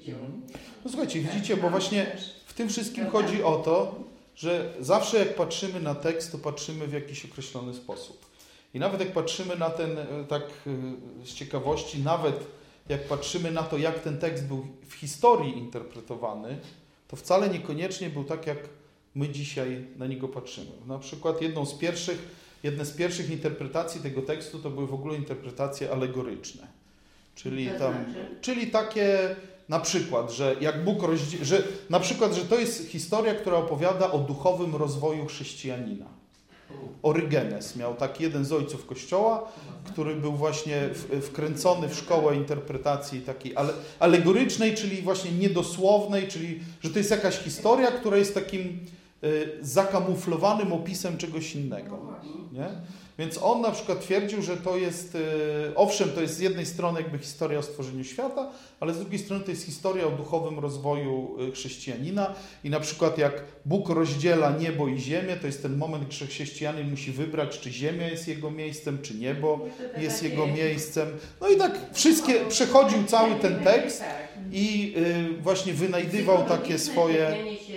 Kościoła. No słuchajcie, widzicie, bo właśnie w tym wszystkim chodzi o to, że zawsze jak patrzymy na tekst, to patrzymy w jakiś określony sposób. I nawet jak patrzymy na ten, tak z ciekawości, nawet jak patrzymy na to, jak ten tekst był w historii interpretowany, to wcale niekoniecznie był tak, jak my dzisiaj na niego patrzymy. Na przykład jedne z pierwszych interpretacji tego tekstu to były w ogóle interpretacje alegoryczne. Czyli takie na przykład, że jak Bóg że to jest historia, która opowiada o duchowym rozwoju chrześcijanina. Orygenes miał taki jeden z ojców Kościoła, który był właśnie wkręcony w szkołę interpretacji takiej alegorycznej, czyli właśnie niedosłownej, czyli że to jest jakaś historia, która jest takim zakamuflowanym opisem czegoś innego. Nie? Więc on na przykład twierdził, że to jest, owszem, to jest z jednej strony jakby historia o stworzeniu świata, ale z drugiej strony to jest historia o duchowym rozwoju chrześcijanina i na przykład jak Bóg rozdziela niebo i ziemię, to jest ten moment, że chrześcijanin musi wybrać, czy ziemia jest jego miejscem, czy niebo jest jego miejscem. No i tak przechodził cały ten tekst i właśnie wynajdywał takie swoje...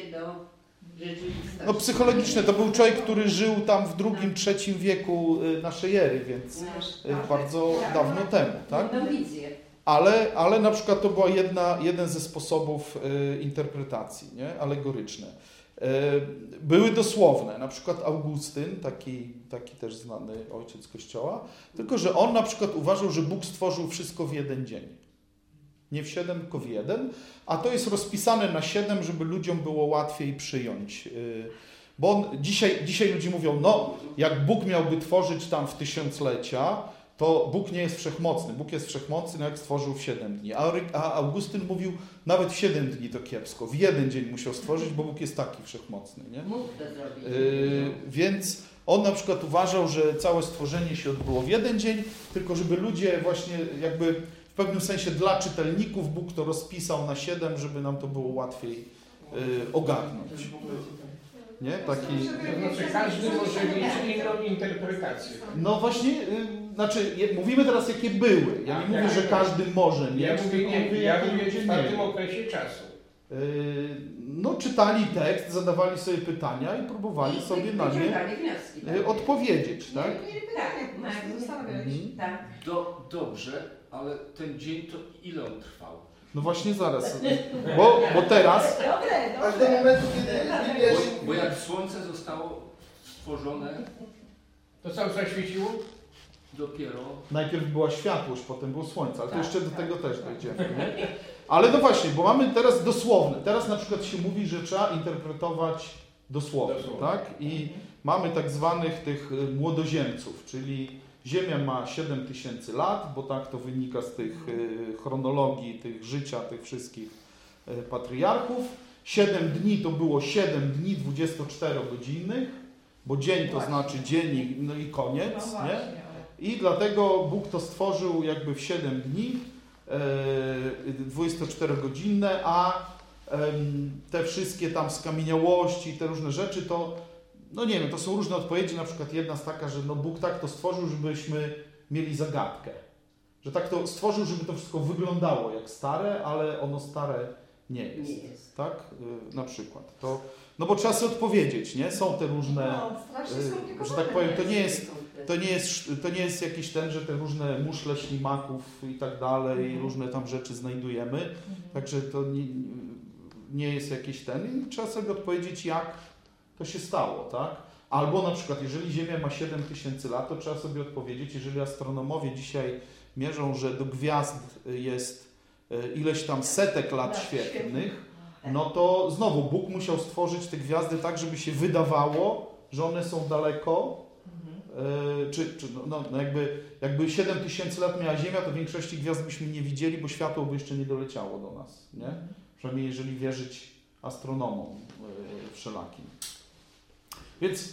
No psychologiczne, to był człowiek, który żył tam w II-III wieku naszej ery, więc bardzo dawno temu, tak? Ale na przykład to była jeden ze sposobów interpretacji, nie? Alegoryczne. Były dosłowne, na przykład Augustyn, taki też znany ojciec Kościoła, tylko że on na przykład uważał, że Bóg stworzył wszystko w jeden dzień. Nie w 7, tylko w 1, a to jest rozpisane na 7, żeby ludziom było łatwiej przyjąć. Bo dzisiaj ludzie mówią, no jak Bóg miałby tworzyć tam w tysiąclecia, to Bóg nie jest wszechmocny. Bóg jest wszechmocny, no jak stworzył w 7 dni. A Augustyn mówił, nawet w 7 dni to kiepsko. W 1 dzień musiał stworzyć, bo Bóg jest taki wszechmocny. Nie? Mógł to zrobić. Więc on na przykład uważał, że całe stworzenie się odbyło w 1 dzień, tylko żeby ludzie właśnie jakby w pewnym sensie dla czytelników Bóg to rozpisał na 7, żeby nam to było łatwiej ogarnąć. Nie? Taki... To znaczy każdy może mieć inną interpretację. No właśnie, mówimy teraz jakie były. Ja nie mówię, że każdy może mieć. Ja mówię w pewnym okresie czasu. No czytali tekst, zadawali sobie pytania i próbowali sobie na nie odpowiedzieć, tak? Tak. Dobrze, ale ten dzień to ile on trwał? No właśnie zaraz, bo teraz... Aż do momentu, kiedy Bo jak słońce zostało stworzone... To co zaświeciło? Dopiero... Najpierw była światłość, potem było słońce, ale to jeszcze do tego też dojdziemy. Nie? Ale no właśnie, bo mamy teraz dosłowne. Teraz na przykład się mówi, że trzeba interpretować dosłownie. Tak? I mamy tak zwanych tych młodoziemców, czyli Ziemia ma 7000 lat, bo tak to wynika z tych chronologii, tych życia, tych wszystkich patriarchów. 7 dni to było 7 dni 24-godzinnych, bo dzień to znaczy dzień, no i koniec. Nie? I dlatego Bóg to stworzył jakby w 7 dni, 24-godzinne, a te wszystkie tam skamieniałości, te różne rzeczy, to no nie wiem, to są różne odpowiedzi, na przykład jedna z taka, że no Bóg tak to stworzył, żebyśmy mieli zagadkę. Że tak to stworzył, żeby to wszystko wyglądało jak stare, ale ono stare nie jest. Tak? Na przykład. To, no bo trzeba sobie odpowiedzieć, nie? Są te różne, że tak powiem, to nie jest jakiś że te różne muszle ślimaków i tak dalej, różne tam rzeczy znajdujemy. Także to nie jest jakiś i trzeba sobie odpowiedzieć, jak to się stało, tak? Albo na przykład, jeżeli Ziemia ma 7000 lat, to trzeba sobie odpowiedzieć, jeżeli astronomowie dzisiaj mierzą, że do gwiazd jest ileś tam setek lat świetlnych, no to znowu Bóg musiał stworzyć te gwiazdy tak, żeby się wydawało, że one są daleko, jakby 7000 lat miała Ziemia, to w większości gwiazd byśmy nie widzieli, bo światło by jeszcze nie doleciało do nas, nie? Przynajmniej jeżeli wierzyć astronomom wszelakim. Więc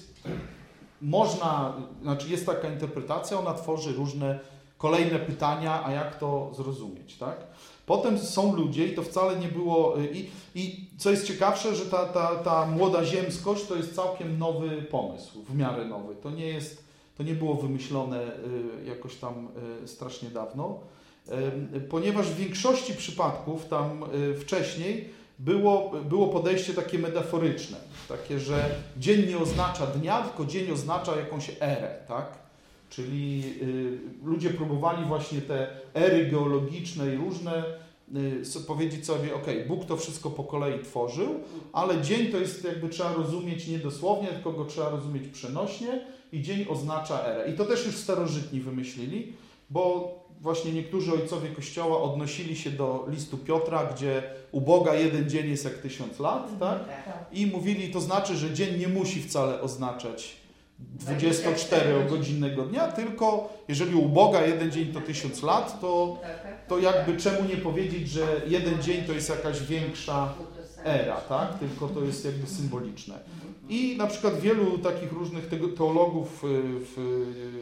jest taka interpretacja, ona tworzy różne kolejne pytania, a jak to zrozumieć, tak? Potem są ludzie i to wcale nie było... I co jest ciekawsze, że ta młoda ziemskość to jest całkiem nowy pomysł, w miarę nowy. To nie było wymyślone jakoś tam strasznie dawno. ponieważ w większości przypadków tam wcześniej było podejście takie metaforyczne, takie, że dzień nie oznacza dnia, tylko dzień oznacza jakąś erę, tak? Czyli ludzie próbowali właśnie te ery geologiczne i różne powiedzieć sobie, Bóg to wszystko po kolei tworzył, ale dzień to jest jakby trzeba rozumieć nie dosłownie, tylko go trzeba rozumieć przenośnie i dzień oznacza erę. I to też już starożytni wymyślili, bo właśnie niektórzy ojcowie Kościoła odnosili się do listu Piotra, gdzie u Boga jeden dzień jest jak 1000 lat, tak? I mówili, to znaczy, że dzień nie musi wcale oznaczać 24-godzinnego dnia, tylko jeżeli u Boga jeden dzień to 1000 lat, to jakby czemu nie powiedzieć, że jeden dzień to jest jakaś większa era, tak? Tylko to jest jakby symboliczne. I na przykład wielu takich różnych teologów w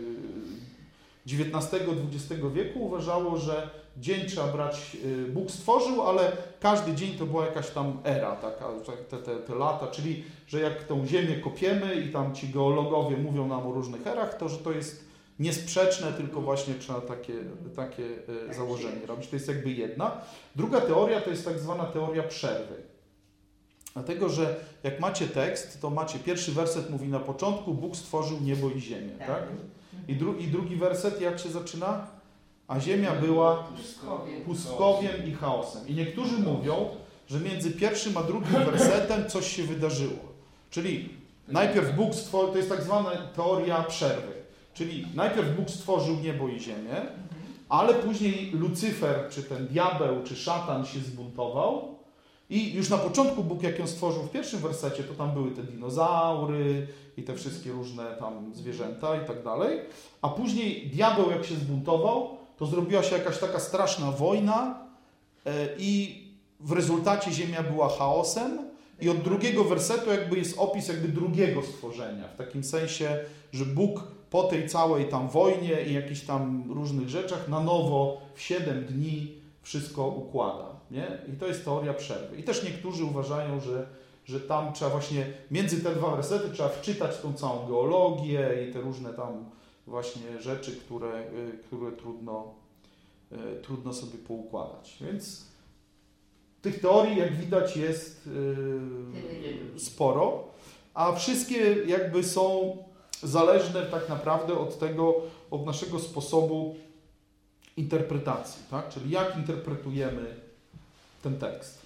XIX-XX wieku uważało, że dzień trzeba brać, Bóg stworzył, ale każdy dzień to była jakaś tam era, taka, te lata, czyli że jak tą ziemię kopiemy i tam ci geologowie mówią nam o różnych erach, to że to jest niesprzeczne, tylko właśnie trzeba takie założenie robić. To jest jakby jedna. Druga teoria to jest tak zwana teoria przerwy. Dlatego, że jak macie tekst, to macie pierwszy werset mówi na początku Bóg stworzył niebo i ziemię, tak? I drugi werset jak się zaczyna? A ziemia była pustkowiem i chaosem. I niektórzy mówią, że między pierwszym a drugim wersetem coś się wydarzyło. Czyli najpierw Bóg stworzył, to jest tak zwana teoria przerwy. Czyli najpierw Bóg stworzył niebo i ziemię, ale później Lucyfer, czy ten diabeł, czy szatan się zbuntował i już na początku Bóg, jak ją stworzył w pierwszym wersecie, to tam były te dinozaury i te wszystkie różne tam zwierzęta i tak dalej, a później diabeł, jak się zbuntował, to zrobiła się jakaś taka straszna wojna i w rezultacie ziemia była chaosem i od drugiego wersetu jakby jest opis jakby drugiego stworzenia, w takim sensie, że Bóg po tej całej tam wojnie i jakichś tam różnych rzeczach na nowo w 7 dni wszystko układa, nie? I to jest teoria przerwy. I też niektórzy uważają, że tam trzeba właśnie między te dwa wersety trzeba wczytać tą całą geologię i te różne tam właśnie rzeczy, które trudno sobie poukładać. Więc tych teorii, jak widać, jest sporo, a wszystkie jakby są zależne tak naprawdę od naszego sposobu interpretacji, tak? Czyli jak interpretujemy ten tekst.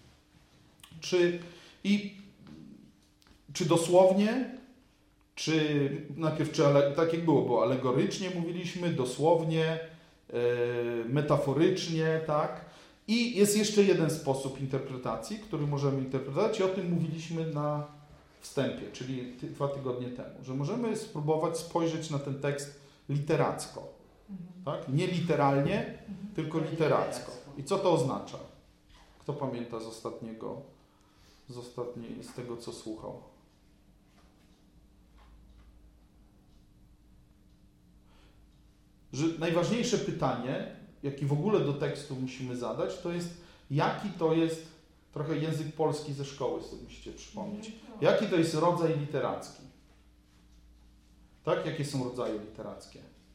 Czy dosłownie, czy najpierw, tak jak było alegorycznie mówiliśmy, dosłownie, metaforycznie, tak? I jest jeszcze jeden sposób interpretacji, który możemy interpretować i o tym mówiliśmy na wstępie, czyli 2 tygodnie temu, że możemy spróbować spojrzeć na ten tekst literacko, tak? Nie literalnie, tylko literacko. I co to oznacza? Kto pamięta z tego, co słuchał? Że najważniejsze pytanie, jakie w ogóle do tekstu musimy zadać, to jest, jaki to jest, trochę język polski ze szkoły sobie musicie przypomnieć, jaki to jest rodzaj literacki? Tak? Jakie są rodzaje literackie?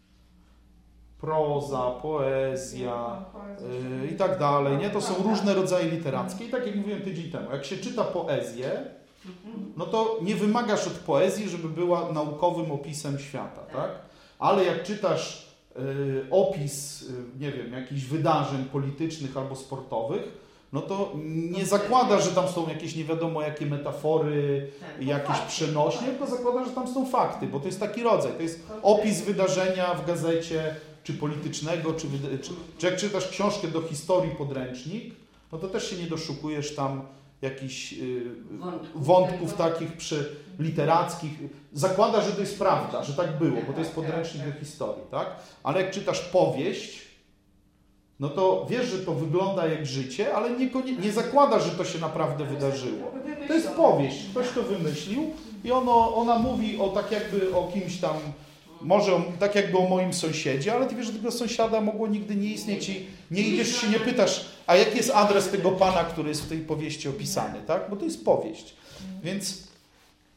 Proza, poezja i tak dalej, nie? To są różne rodzaje literackie i tak jak mówiłem tydzień temu, jak się czyta poezję, no to nie wymagasz od poezji, żeby była naukowym opisem świata, tak? Ale jak czytasz opis, nie wiem, jakichś wydarzeń politycznych albo sportowych, no to nie zakłada, że tam są jakieś nie wiadomo jakie metafory, jakieś przenośnie, tylko zakłada, że tam są fakty, bo to jest taki rodzaj, to jest opis wydarzenia w gazecie, czy politycznego, czy jak czytasz książkę do historii podręcznik, no to też się nie doszukujesz tam jakichś wątków takich literackich. Zakłada, że to jest prawda, że tak było, bo to jest podręcznik do historii, tak? Ale jak czytasz powieść, no to wiesz, że to wygląda jak życie, ale nie zakłada, że to się naprawdę wydarzyło. To jest powieść, ktoś to wymyślił i ona mówi tak jakby o kimś tam, może tak jakby o moim sąsiedzie, ale ty wiesz, że tego sąsiada mogło nigdy nie istnieć i nie idziesz się, nie pytasz, a jaki jest adres tego pana, który jest w tej powieści opisany, tak? Bo to jest powieść. Więc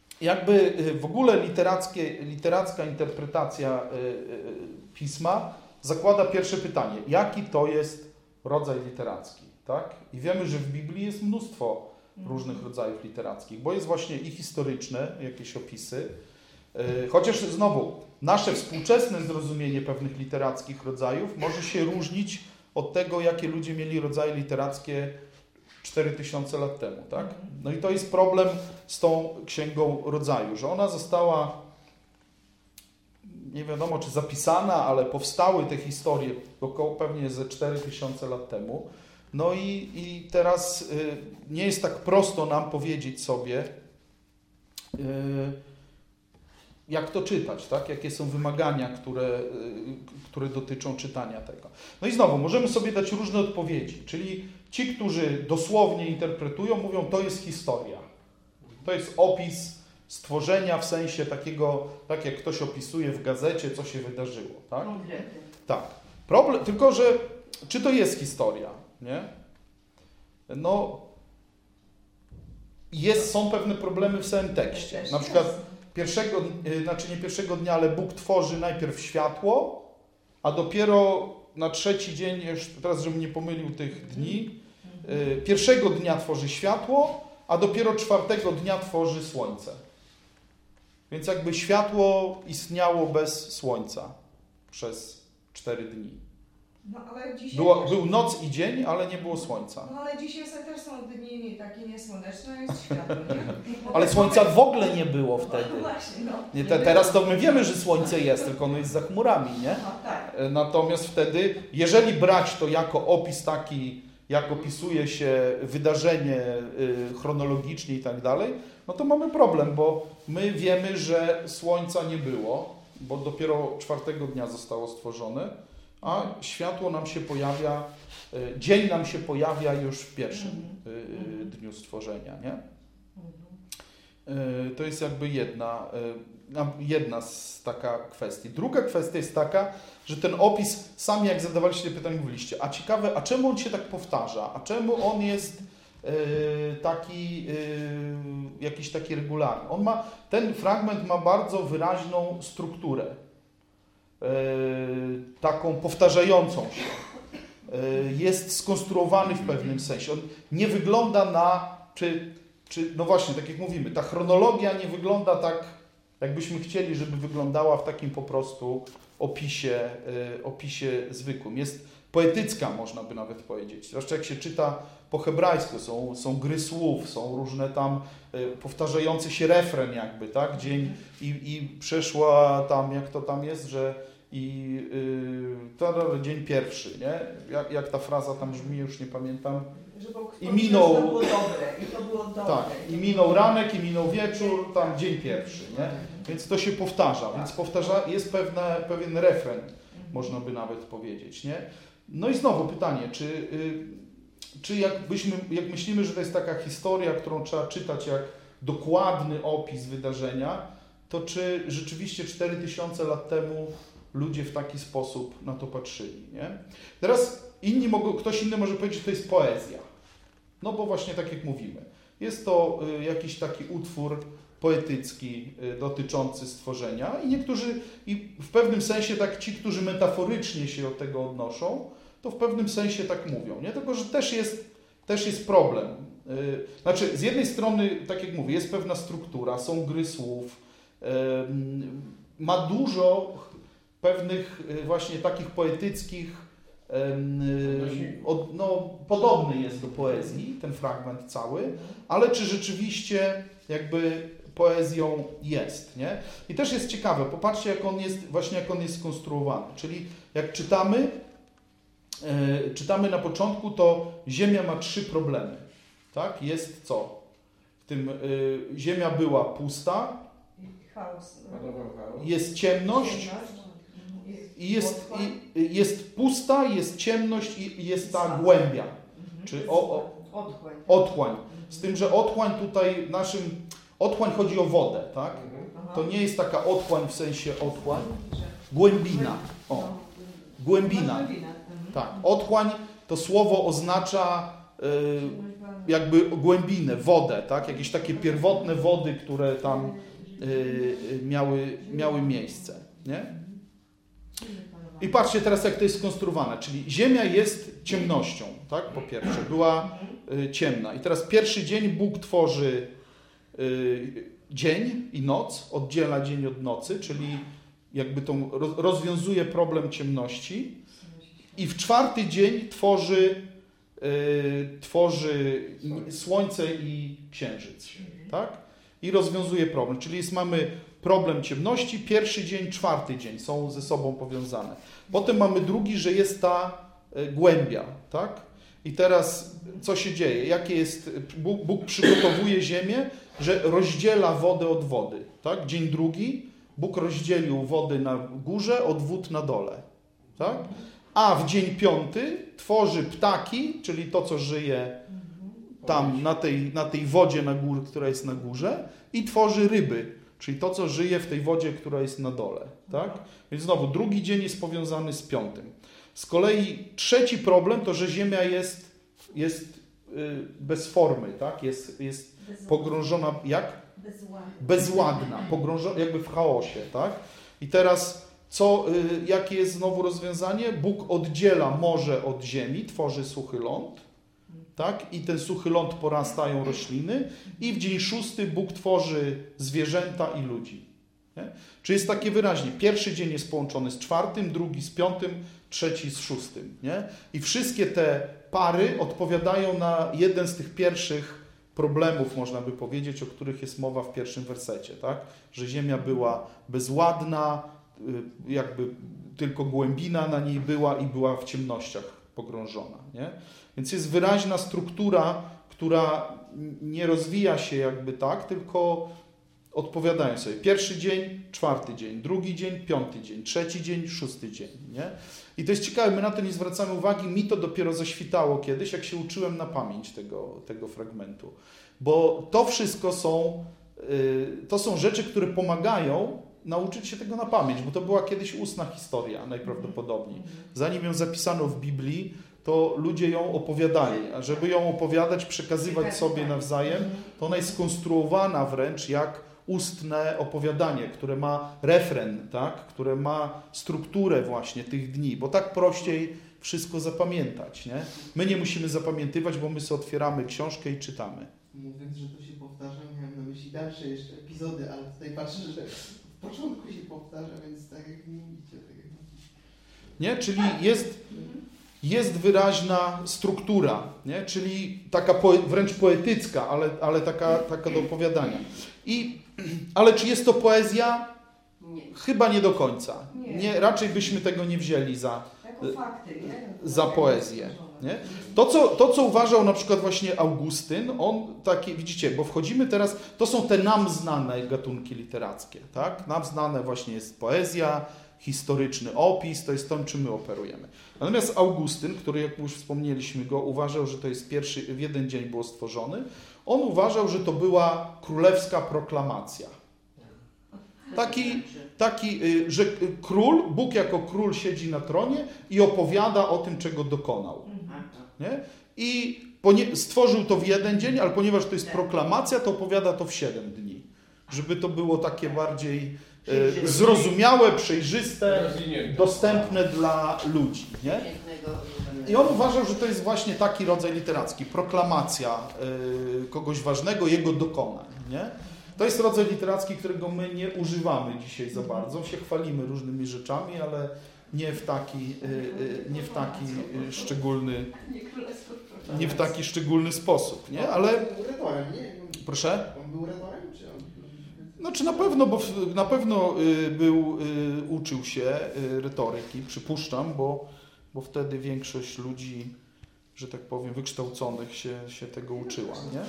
jakby w ogóle literacka interpretacja pisma zakłada pierwsze pytanie. Jaki to jest rodzaj literacki? Tak? I wiemy, że w Biblii jest mnóstwo różnych rodzajów literackich, bo jest właśnie i historyczne jakieś opisy, chociaż znowu nasze współczesne zrozumienie pewnych literackich rodzajów może się różnić od tego, jakie ludzie mieli rodzaje literackie 4000 lat temu. Tak? No i to jest problem z tą Księgą Rodzaju, że ona została, nie wiadomo czy zapisana, ale powstały te historie około pewnie ze 4000 lat temu. No i teraz nie jest tak prosto nam powiedzieć sobie, jak to czytać, tak? Jakie są wymagania, które dotyczą czytania tego. No i znowu, możemy sobie dać różne odpowiedzi, czyli ci, którzy dosłownie interpretują, mówią, to jest historia. To jest opis stworzenia w sensie takiego, tak jak ktoś opisuje w gazecie, co się wydarzyło. Tak? Tak. Problem, tylko że czy to jest historia? Nie? No, są pewne problemy w samym tekście. Na przykład nie pierwszego dnia, ale Bóg tworzy najpierw światło, a dopiero na trzeci dzień, teraz żebym nie pomylił tych dni, pierwszego dnia tworzy światło, a dopiero czwartego dnia tworzy słońce. Więc jakby światło istniało bez słońca przez 4 dni. No, ale dzisiaj Był noc i dzień, ale nie było słońca. No ale dzisiaj też są dni takie niesłoneczne, jest światło, nie? Ale słońca w ogóle nie było wtedy. No właśnie, no. Nie, teraz to my wiemy, że słońce jest, tylko ono jest za chmurami, nie? No, tak. Natomiast wtedy, jeżeli brać to jako opis taki, jak opisuje się wydarzenie chronologicznie i tak dalej, no to mamy problem, bo my wiemy, że słońca nie było, bo dopiero czwartego dnia zostało stworzone, a światło nam się pojawia, dzień nam się pojawia już w pierwszym dniu stworzenia, nie? To jest jakby jedna z taka kwestii. Druga kwestia jest taka, że ten opis, sami jak zadawaliście pytanie, mówiliście, a ciekawe, a czemu on się tak powtarza? A czemu on jest jakiś taki regularny? Ten fragment ma bardzo wyraźną strukturę, taką powtarzającą się. Jest skonstruowany w pewnym sensie. On nie wygląda no właśnie, tak jak mówimy, ta chronologia nie wygląda tak, jakbyśmy chcieli, żeby wyglądała w takim po prostu opisie zwykłym. Jest poetycka, można by nawet powiedzieć. Zwłaszcza jak się czyta po hebrajsku, są gry słów, są różne tam powtarzający się refren jakby, tak? Dzień i przeszła tam, jak to tam jest, że dzień pierwszy, nie? Jak ta fraza tam brzmi, już nie pamiętam. I minął, to było dobre, i to było dobre. Tak, i minął ranek, i minął wieczór, tam dzień pierwszy, nie? Więc to się powtarza, więc jest pewien refren, można by nawet powiedzieć, nie? No i znowu pytanie, czy jak myślimy, że to jest taka historia, którą trzeba czytać jak dokładny opis wydarzenia, to czy rzeczywiście 4000 lat temu ludzie w taki sposób na to patrzyli, nie? Teraz ktoś inny może powiedzieć, że to jest poezja. No bo właśnie tak jak mówimy, jest to jakiś taki utwór poetycki dotyczący stworzenia i niektórzy, i w pewnym sensie tak ci, którzy metaforycznie się do tego odnoszą, to w pewnym sensie tak mówią, nie? Tylko że też jest problem. Znaczy, z jednej strony, tak jak mówię, jest pewna struktura, są gry słów, ma dużo pewnych właśnie takich poetyckich, podobny jest do poezji, ten fragment cały, ale czy rzeczywiście jakby poezją jest, nie? I też jest ciekawe, popatrzcie jak on jest skonstruowany, czyli jak czytamy na początku, to Ziemia ma 3 problemy, tak? Jest co? Ziemia była pusta, jest ciemność, i jest pusta, jest ciemność i jest ta głębia, czy otchłań. Z tym, że otchłań tutaj otchłań chodzi o wodę, tak? To nie jest taka otchłań w sensie otchłań, głębina. Głębina. Tak, otchłań to słowo oznacza jakby głębinę, wodę, tak? Jakieś takie pierwotne wody, które tam miały miejsce, nie? I patrzcie teraz, jak to jest skonstruowane. Czyli Ziemia jest ciemnością, tak? Po pierwsze, była ciemna. I teraz pierwszy dzień Bóg tworzy dzień i noc, oddziela dzień od nocy, czyli jakby rozwiązuje problem ciemności. I w czwarty dzień tworzy słońce i księżyc, tak? I rozwiązuje problem. Czyli mamy problem ciemności, pierwszy dzień, czwarty dzień są ze sobą powiązane. Potem mamy drugi, że jest ta głębia, tak? I teraz co się dzieje? Jakie jest, Bóg przygotowuje ziemię, że rozdziela wodę od wody, tak? Dzień drugi, Bóg rozdzielił wody na górze od wód na dole, tak? A w dzień piąty tworzy ptaki, czyli to, co żyje tam na tej wodzie, która jest na górze, i tworzy ryby, czyli to, co żyje w tej wodzie, która jest na dole. Tak? Więc znowu, drugi dzień jest powiązany z piątym. Z kolei trzeci problem to, że Ziemia jest bez formy, tak? Jest pogrążona, jak? Bezładna, pogrążona jakby w chaosie. Tak? I teraz jakie jest znowu rozwiązanie? Bóg oddziela morze od ziemi, tworzy suchy ląd, tak? I ten suchy ląd porastają rośliny i w dzień szósty Bóg tworzy zwierzęta i ludzi. Nie? Czyli jest takie wyraźnie, pierwszy dzień jest połączony z czwartym, drugi z piątym, trzeci z szóstym. Nie? I wszystkie te pary odpowiadają na jeden z tych pierwszych problemów, można by powiedzieć, o których jest mowa w pierwszym wersecie. Tak? Że ziemia była bezładna, jakby tylko głębina na niej była i była w ciemnościach pogrążona. Nie? Więc jest wyraźna struktura, która nie rozwija się jakby tak, tylko odpowiadają sobie. Pierwszy dzień, czwarty dzień, drugi dzień, piąty dzień, trzeci dzień, szósty dzień. Nie? I to jest ciekawe, my na to nie zwracamy uwagi, mi to dopiero zaświtało kiedyś, jak się uczyłem na pamięć tego fragmentu. Bo to wszystko to są rzeczy, które pomagają nauczyć się tego na pamięć, bo to była kiedyś ustna historia najprawdopodobniej. Zanim ją zapisano w Biblii, to ludzie ją opowiadali, a żeby ją opowiadać, przekazywać sobie nawzajem, to ona jest skonstruowana wręcz jak ustne opowiadanie, które ma refren, tak? Które ma strukturę właśnie tych dni, bo tak prościej wszystko zapamiętać. Nie? My nie musimy zapamiętywać, bo my sobie otwieramy książkę i czytamy. Mówiąc, że to się powtarza, miałem na myśli dalsze jeszcze epizody, ale tutaj patrzę, że w początku się powtarza, więc tak jak nie mówicie. Tak jak mówicie. Nie? Czyli jest wyraźna struktura, nie? Czyli taka wręcz poetycka, ale taka do opowiadania. Ale czy jest to poezja? Nie. Chyba nie do końca. Nie. Raczej byśmy tego nie wzięli fakty, za poezję. Nie? To, co uważał na przykład właśnie Augustyn, on takie, widzicie, bo wchodzimy teraz, to są te nam znane gatunki literackie, tak? Nam znane właśnie jest poezja, historyczny opis, to jest to, czym my operujemy. Natomiast Augustyn, który, jak już wspomnieliśmy go, uważał, że to jest w jeden dzień było stworzony, on uważał, że to była królewska proklamacja. Że Bóg jako król siedzi na tronie i opowiada o tym, czego dokonał. Nie? I stworzył to w jeden dzień, ale ponieważ to jest proklamacja, to opowiada to w 7 dni. Żeby to było takie bardziej zrozumiałe, przejrzyste, dostępne dla ludzi. Nie? I on uważał, że to jest właśnie taki rodzaj literacki, proklamacja kogoś ważnego, jego dokonań. Nie? To jest rodzaj literacki, którego my nie używamy dzisiaj za bardzo. Się chwalimy różnymi rzeczami, ale nie w taki szczególny sposób. Nie? Ale... On był retorem, nie? Proszę? On był retorem, czy on... Znaczy na pewno uczył się retoryki, przypuszczam, bo wtedy większość ludzi, że tak powiem, wykształconych się tego uczyła, nie?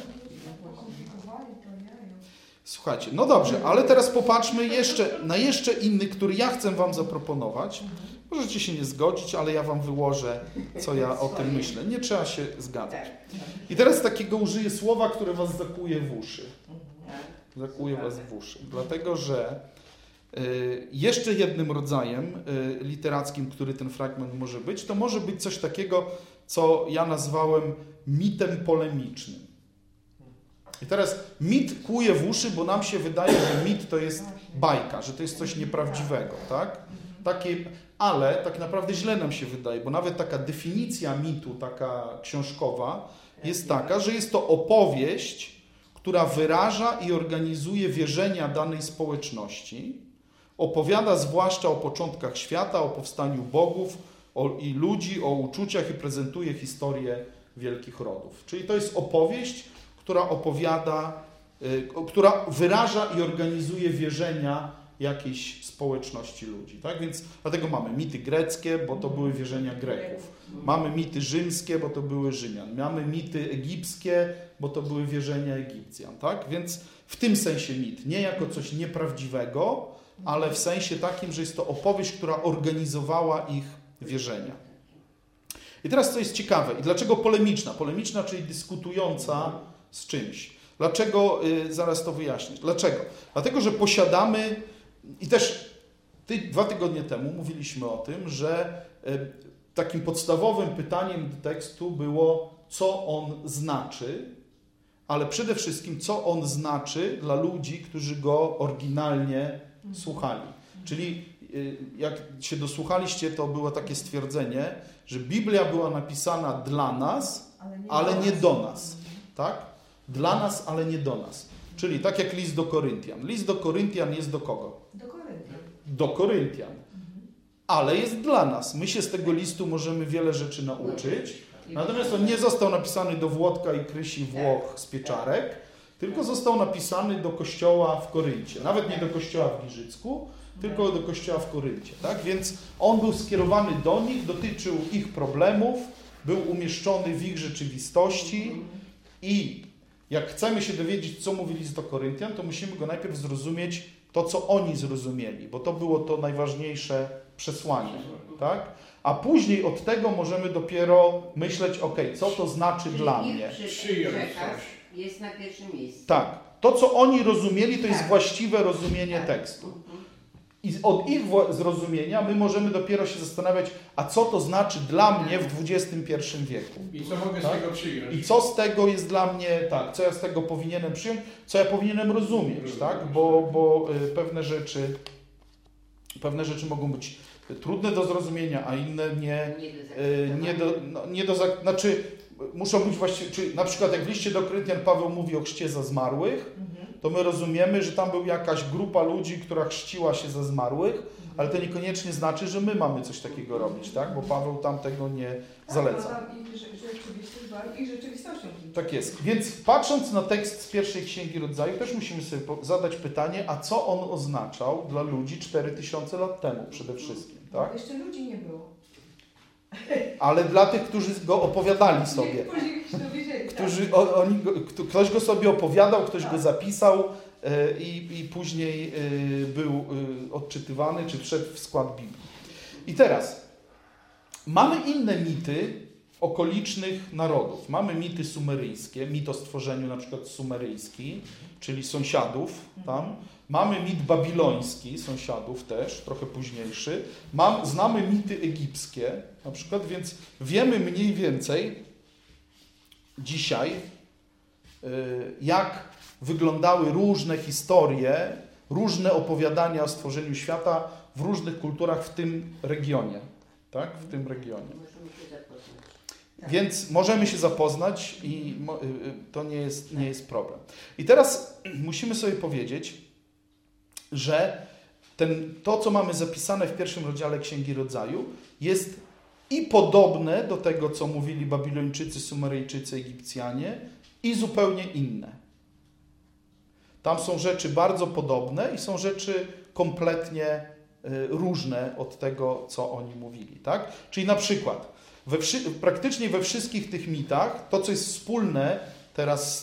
Słuchajcie, no dobrze, ale teraz popatrzmy na jeszcze inny, który ja chcę wam zaproponować. Możecie się nie zgodzić, ale ja wam wyłożę, co ja o tym myślę. Nie trzeba się zgadzać. I teraz takiego użyję słowa, które was zakłuje w uszy. Zakłuje was w uszy. Dlatego, że jeszcze jednym rodzajem literackim, który ten fragment może być, to może być coś takiego, co ja nazwałem mitem polemicznym. I teraz mit kłuje w uszy, bo nam się wydaje, że mit to jest bajka, że to jest coś nieprawdziwego, tak? ale tak naprawdę źle nam się wydaje, bo nawet taka definicja mitu, taka książkowa, jest taka, że jest to opowieść, która wyraża i organizuje wierzenia danej społeczności, opowiada zwłaszcza o początkach świata, o powstaniu bogów i ludzi, o uczuciach i prezentuje historię wielkich rodów. Czyli to jest opowieść, która która wyraża i organizuje wierzenia jakiejś społeczności ludzi. Tak? Więc dlatego mamy mity greckie, bo to były wierzenia Greków. Mamy mity rzymskie, bo to były Rzymian. Mamy mity egipskie, bo to były wierzenia Egipcjan. Tak? Więc w tym sensie mit. Nie jako coś nieprawdziwego, ale w sensie takim, że jest to opowieść, która organizowała ich wierzenia. I teraz co jest ciekawe i dlaczego polemiczna? Polemiczna, czyli dyskutująca z czymś. Dlaczego? Zaraz to wyjaśnię. Dlaczego? Dlatego, że posiadamy i też 2 tygodnie temu mówiliśmy o tym, że takim podstawowym pytaniem do tekstu było, co on znaczy, ale przede wszystkim, co on znaczy dla ludzi, którzy go oryginalnie słuchali. Czyli jak się dosłuchaliście, to było takie stwierdzenie, że Biblia była napisana dla nas, ale nie do nas. Tak? Dla nas, ale nie do nas. Czyli tak jak list do Koryntian. List do Koryntian jest do kogo? Do Koryntian. Do Koryntian. Ale jest dla nas. My się z tego listu możemy wiele rzeczy nauczyć. Natomiast on nie został napisany do Włodka i Krysi Włoch z Pieczarek, tylko został napisany do kościoła w Koryncie. Nawet nie do kościoła w Giżycku, tylko do kościoła w Koryncie. Tak? Więc on był skierowany do nich, dotyczył ich problemów, był umieszczony w ich rzeczywistości i jak chcemy się dowiedzieć, co mówili do Koryntian, to musimy go najpierw zrozumieć to, co oni zrozumieli, bo to było to najważniejsze przesłanie. Tak? A później od tego możemy dopiero myśleć, co to znaczy dla mnie. Przekaz jest na pierwszym miejscu. Tak. To, co oni rozumieli, to jest właściwe rozumienie tekstu. I od ich zrozumienia my możemy dopiero się zastanawiać, a co to znaczy dla mnie w XXI wieku. I co mogę z tego przyjąć? I co z tego jest dla mnie, tak, co ja z tego powinienem przyjąć, co ja powinienem rozumieć, tak? Bo pewne rzeczy mogą być trudne do zrozumienia, a inne znaczy muszą być właściwie, czyli na przykład jak w liście do Koryntian Paweł mówi o chrzcie za zmarłych, to my rozumiemy, że tam była jakaś grupa ludzi, która chrzciła się za zmarłych, ale to niekoniecznie znaczy, że my mamy coś takiego robić, tak? Bo Paweł tam tego nie zaleca. I rzeczywistością. Tak jest. Więc patrząc na tekst z pierwszej Księgi Rodzaju, też musimy sobie zadać pytanie, a co on oznaczał dla ludzi 4000 lat temu przede wszystkim, tak? Jeszcze ludzi nie było. Ale dla tych, którzy go opowiadali sobie. Ktoś go sobie opowiadał, ktoś go zapisał i później był odczytystwany, czy wszedł w skład Biblii. I teraz mamy inne mity okolicznych narodów. Mamy mity sumeryjskie, mit o stworzeniu na przykład sumeryjski, czyli sąsiadów tam. Mamy mit babiloński, sąsiadów też, trochę późniejszy. Znamy mity egipskie na przykład, więc wiemy mniej więcej dzisiaj, jak wyglądały różne historie, różne opowiadania o stworzeniu świata w różnych kulturach w tym regionie. Tak? W tym regionie. Więc możemy się zapoznać i to nie jest problem. I teraz musimy sobie powiedzieć, że to, co mamy zapisane w pierwszym rozdziale Księgi Rodzaju, jest i podobne do tego, co mówili Babilończycy, Sumeryjczycy, Egipcjanie, i zupełnie inne. Tam są rzeczy bardzo podobne i są rzeczy kompletnie różne od tego, co oni mówili. Tak? Czyli na przykład praktycznie we wszystkich tych mitach, to co jest wspólne teraz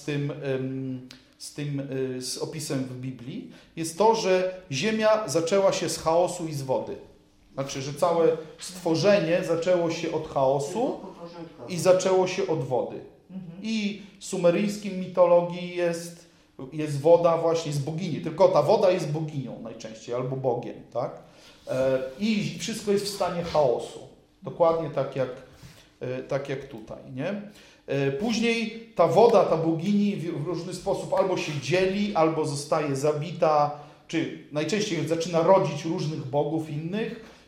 z opisem w Biblii, jest to, że Ziemia zaczęła się z chaosu i z wody. Znaczy, że całe stworzenie zaczęło się od chaosu i zaczęło się od wody. I w sumeryjskim mitologii jest woda właśnie z bogini, tylko ta woda jest boginią najczęściej, albo Bogiem, tak? I wszystko jest w stanie chaosu. Dokładnie tak jak tutaj, nie? Później ta woda, ta bogini w różny sposób albo się dzieli, albo zostaje zabita, czy najczęściej zaczyna rodzić różnych bogów innych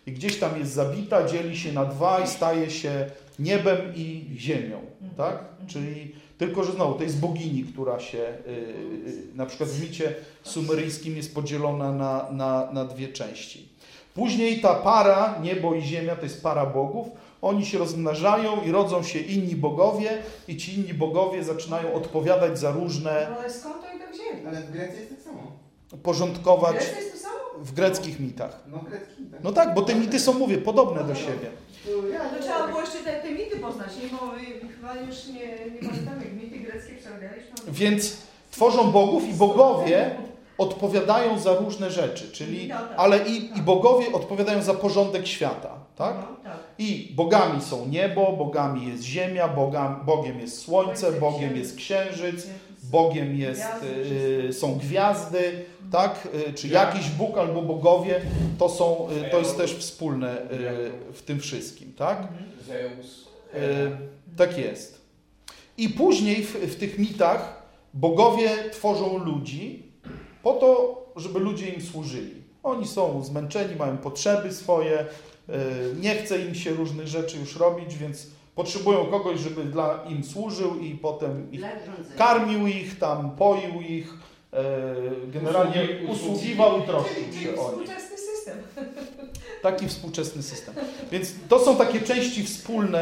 i gdzieś tam jest zabita, dzieli się na dwa i staje się niebem i ziemią, tak? Czyli tylko, że znowu to jest bogini, która się na przykład w micie sumeryjskim jest podzielona na dwie części. Później ta para, niebo i ziemia, to jest para bogów, oni się rozmnażają i rodzą się inni bogowie i ci inni bogowie zaczynają odpowiadać za różne, No ale skąd to i tak wzięli? Ale w Grecji jest tak samo. porządkować Grecja jest to samo? w greckich mitach. No grecki, tak. No tak, bo te mity są, mówię, podobne do siebie. To trzeba było jeszcze te mity poznać, nie? Bo my chyba już nie pamiętamy, jak mity greckie przerabialiśmy. Więc tworzą bogów i bogowie odpowiadają za różne rzeczy, czyli, ale i bogowie odpowiadają za porządek świata, tak? No, tak. I bogami są niebo, bogami jest ziemia, Bogiem jest słońce, Bogiem jest księżyc, Bogiem są gwiazdy, tak? Czy jakiś Bóg albo bogowie, to jest też wspólne w tym wszystkim, tak? Zeus. Tak jest. I później w tych mitach bogowie tworzą ludzi po to, żeby ludzie im służyli. Oni są zmęczeni, mają potrzeby swoje, nie chce im się różnych rzeczy już robić, więc potrzebują kogoś, żeby im służył i potem karmił ich, tam poił ich, generalnie usługiwał i troszczył się o nich. Współczesny system. Taki współczesny system. Więc to są takie części wspólne,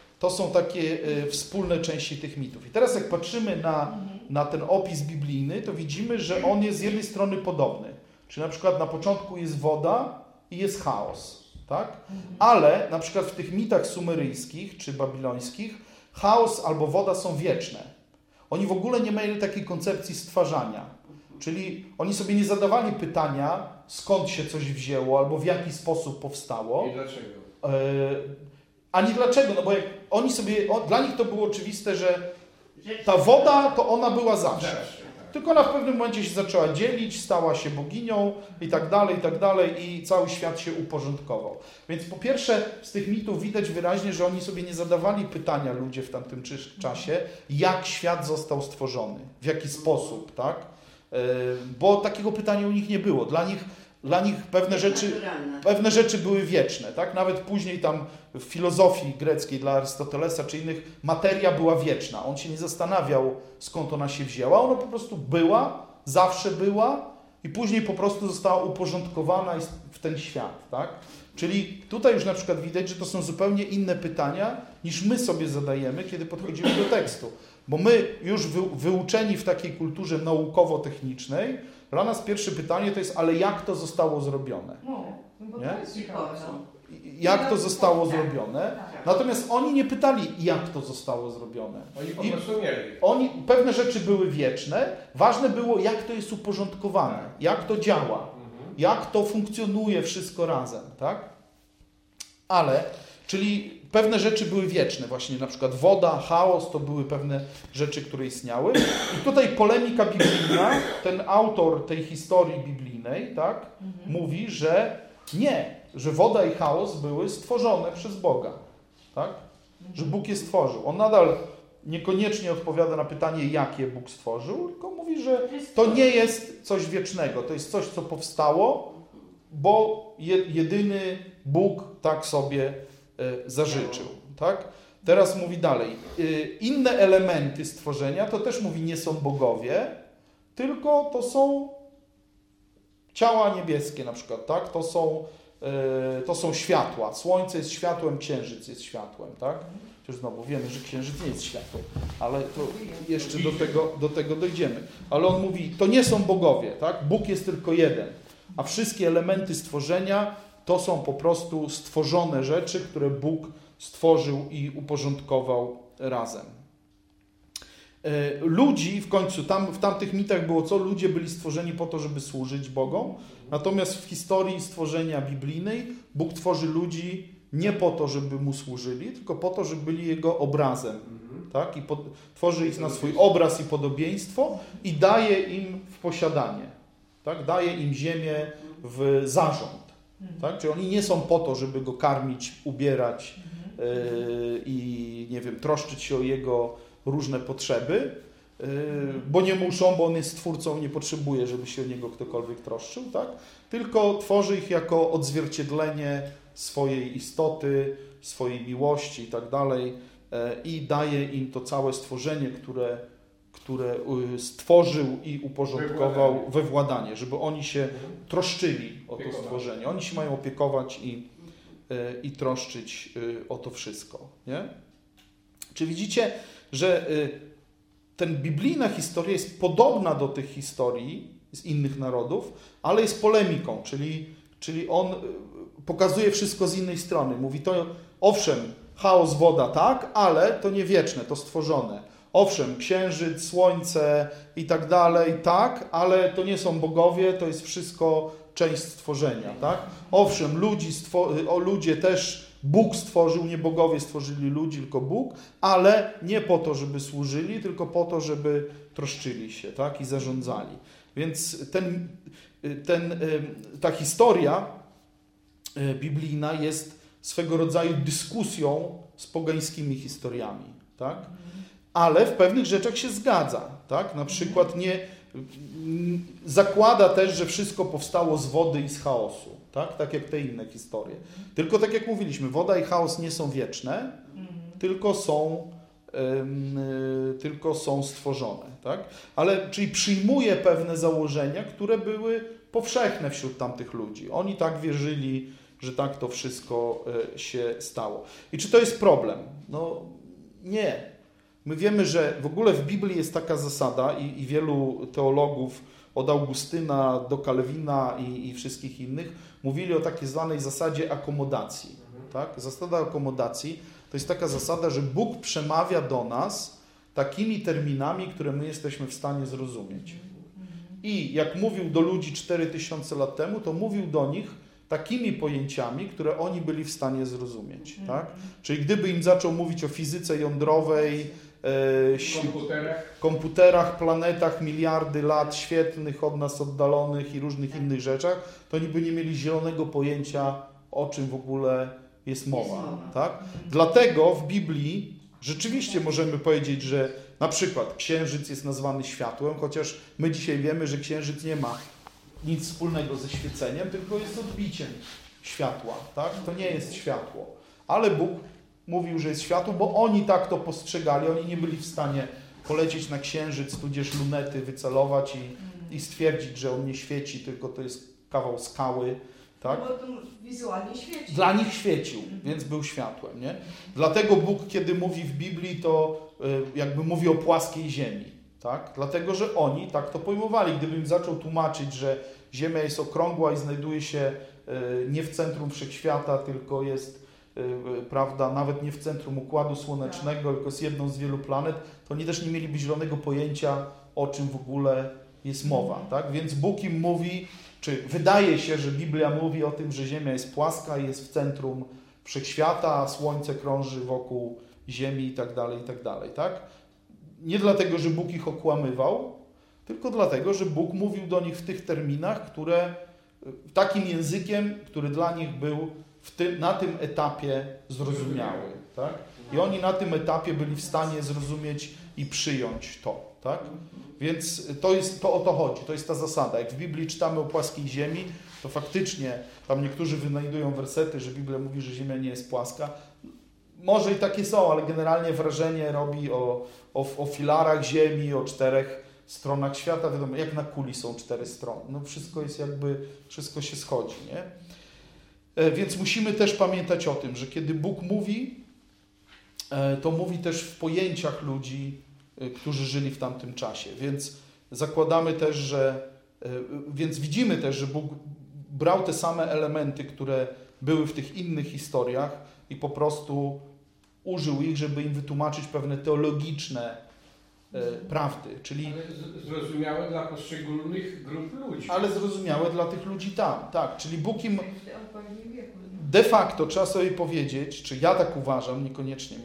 części tych mitów. I teraz jak patrzymy na ten opis biblijny, to widzimy, że on jest z jednej strony podobny. Czyli na przykład na początku jest woda i jest chaos, tak? Ale na przykład w tych mitach sumeryjskich czy babilońskich chaos albo woda są wieczne. Oni w ogóle nie mieli takiej koncepcji stwarzania. Czyli oni sobie nie zadawali pytania, skąd się coś wzięło albo w jaki sposób powstało. I dlaczego? Ani dlaczego, no bo jak oni sobie, dla nich to było oczywiste, że ta woda to ona była zawsze. Tylko ona w pewnym momencie się zaczęła dzielić, stała się boginią i tak dalej i cały świat się uporządkował. Więc po pierwsze z tych mitów widać wyraźnie, że oni sobie nie zadawali pytania, ludzie w tamtym czasie, jak świat został stworzony, w jaki sposób, tak? Bo takiego pytania u nich nie było. Dla nich pewne rzeczy były wieczne, tak? Nawet później tam w filozofii greckiej dla Arystotelesa czy innych materia była wieczna. On się nie zastanawiał, skąd ona się wzięła. Ona po prostu była, zawsze była i później po prostu została uporządkowana w ten świat, tak? Czyli tutaj już na przykład widać, że to są zupełnie inne pytania, niż my sobie zadajemy, kiedy podchodzimy do tekstu. Bo my już wyuczeni w takiej kulturze naukowo-technicznej, dla nas pierwsze pytanie to jest, ale jak to zostało zrobione? No, bo Nie? to jest ciekawe. Jak to zostało zrobione? Natomiast oni nie pytali, jak to zostało zrobione. Oni po prostu mieli. Pewne rzeczy były wieczne, ważne było, jak to jest uporządkowane, jak to działa, jak to funkcjonuje wszystko razem, tak? Czyli pewne rzeczy były wieczne, właśnie na przykład woda, chaos, to były pewne rzeczy, które istniały. I tutaj polemika biblijna, ten autor tej historii biblijnej, tak, mówi, że nie, że woda i chaos były stworzone przez Boga, tak? Że Bóg je stworzył. On nadal niekoniecznie odpowiada na pytanie, jak je Bóg stworzył, tylko mówi, że to nie jest coś wiecznego, to jest coś, co powstało, bo jedyny Bóg tak sobie zażyczył, tak? Teraz mówi dalej. Inne elementy stworzenia, to też mówi, nie są bogowie, tylko to są ciała niebieskie na przykład, tak? To są światła. Słońce jest światłem, księżyc jest światłem, tak? Chociaż znowu wiemy, że księżyc nie jest światłem, ale to jeszcze do tego dojdziemy. Ale on mówi, to nie są bogowie, tak? Bóg jest tylko jeden, a wszystkie elementy stworzenia to są po prostu stworzone rzeczy, które Bóg stworzył i uporządkował razem. Ludzi w końcu, w tamtych mitach było co? Ludzie byli stworzeni po to, żeby służyć Bogom, natomiast w historii stworzenia biblijnej Bóg tworzy ludzi nie po to, żeby Mu służyli, tylko po to, żeby byli Jego obrazem. Tak? I tworzy ich na swój obraz i podobieństwo i daje im w posiadanie. Tak? Daje im ziemię w zarząd. Tak? Czyli oni nie są po to, żeby Go karmić, ubierać i nie wiem, troszczyć się o Jego różne potrzeby, bo nie muszą, bo On jest Stwórcą, nie potrzebuje, żeby się o Niego ktokolwiek troszczył, tak? Tylko tworzy ich jako odzwierciedlenie swojej istoty, swojej miłości i tak dalej i daje im to całe stworzenie, które stworzył i uporządkował we władanie, żeby oni się troszczyli o to stworzenie. Oni się mają opiekować i troszczyć o to wszystko. Nie? Czy widzicie, że ten biblijna historia jest podobna do tych historii z innych narodów, ale jest polemiką, czyli on pokazuje wszystko z innej strony. Mówi to, owszem, chaos, woda, tak, ale to nie wieczne, to stworzone. Owszem, księżyc, słońce i tak dalej, tak, ale to nie są bogowie, to jest wszystko część stworzenia, tak? Owszem, ludzie też Bóg stworzył, nie bogowie stworzyli ludzi, tylko Bóg, ale nie po to, żeby służyli, tylko po to, żeby troszczyli się, tak? I zarządzali. Więc ta historia biblijna jest swego rodzaju dyskusją z pogańskimi historiami, tak? Ale w pewnych rzeczach się zgadza, tak? Na przykład zakłada też, że wszystko powstało z wody i z chaosu, tak jak te inne historie. Tylko tak jak mówiliśmy, woda i chaos nie są wieczne, tylko są stworzone, tak? Czyli przyjmuje pewne założenia, które były powszechne wśród tamtych ludzi. Oni tak wierzyli, że tak to wszystko się stało. I czy to jest problem? No nie. My wiemy, że w ogóle w Biblii jest taka zasada i wielu teologów od Augustyna do Kalwina i wszystkich innych mówili o takiej zwanej zasadzie akomodacji. Tak? Zasada akomodacji to jest taka zasada, że Bóg przemawia do nas takimi terminami, które my jesteśmy w stanie zrozumieć. I jak mówił do ludzi 4000 lat temu, to mówił do nich takimi pojęciami, które oni byli w stanie zrozumieć. Tak? Czyli gdyby im zaczął mówić o fizyce jądrowej, komputerach, planetach, miliardy lat świetlnych od nas oddalonych i różnych innych rzeczach, to oni by nie mieli zielonego pojęcia, o czym w ogóle jest mowa. Tak? Dlatego w Biblii rzeczywiście możemy powiedzieć, że na przykład księżyc jest nazwany światłem, chociaż my dzisiaj wiemy, że księżyc nie ma nic wspólnego ze świeceniem, tylko jest odbiciem światła. Tak? To nie jest światło. Ale Bóg mówił, że jest światło, bo oni tak to postrzegali. Oni nie byli w stanie polecieć na księżyc, tudzież lunety wycelować i stwierdzić, że on nie świeci, tylko to jest kawał skały. Tak? No bo to wizualnie świeci. Dla nich świecił, więc był światłem. Nie? Dlatego Bóg, kiedy mówi w Biblii, to jakby mówi o płaskiej ziemi. Tak? Dlatego, że oni tak to pojmowali. Gdybym zaczął tłumaczyć, że Ziemia jest okrągła i znajduje się nie w centrum wszechświata, tylko jest, prawda, nawet nie w centrum Układu Słonecznego, tylko jest jedną z wielu planet, to oni też nie mieliby zielonego pojęcia, o czym w ogóle jest mowa. Tak? Więc Bóg im mówi, czy wydaje się, że Biblia mówi o tym, że Ziemia jest płaska i jest w centrum wszechświata, a Słońce krąży wokół Ziemi i tak dalej, tak? Nie dlatego, że Bóg ich okłamywał, tylko dlatego, że Bóg mówił do nich w tych terminach, takim językiem, który dla nich był na tym etapie zrozumiały. Tak? I oni na tym etapie byli w stanie zrozumieć i przyjąć to. Tak? Więc to o to chodzi, to jest ta zasada. Jak w Biblii czytamy o płaskiej ziemi, to faktycznie tam niektórzy wynajdują wersety, że Biblia mówi, że ziemia nie jest płaska. Może i takie są, ale generalnie wrażenie robi o filarach ziemi, o 4 stronach świata. Wiadomo, jak na kuli są 4 strony. No wszystko jest wszystko się schodzi, nie? Więc musimy też pamiętać o tym, że kiedy Bóg mówi, to mówi też w pojęciach ludzi, którzy żyli w tamtym czasie. Więc zakładamy też, więc widzimy też, że Bóg brał te same elementy, które były w tych innych historiach i po prostu użył ich, żeby im wytłumaczyć pewne teologiczne prawdy. Czyli zrozumiałe dla poszczególnych grup ludzi. Ale zrozumiałe dla tych ludzi tam, tak. Czyli Bóg im de facto trzeba sobie powiedzieć, czy ja tak uważam, niekoniecznie,